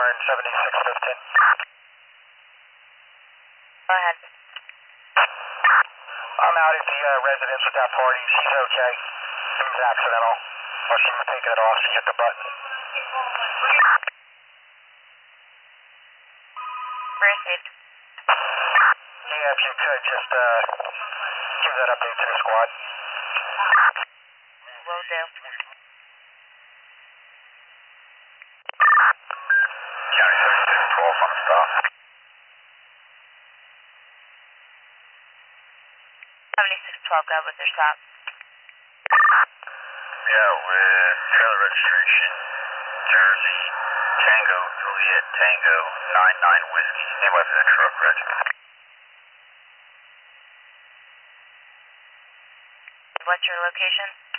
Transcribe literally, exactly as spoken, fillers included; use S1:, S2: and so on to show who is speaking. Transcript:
S1: Warren, seventy-six fifteen.
S2: Go ahead.
S1: I'm out at the uh, residence with that party. She's okay. It was accidental. Well, she was taking it off. She hit the button.
S2: Proceed.
S1: Yeah, if you could, just uh, give that update to the squad.
S2: Will do.
S1: County seventy-six twelve on the stop.
S2: seventy-six twelve, go with your stop.
S1: Yeah, with trailer registration, Jersey, Tango, Juliet, Tango, nine nine Whiskey. Anybody for that truck, Reg?
S2: What's your location?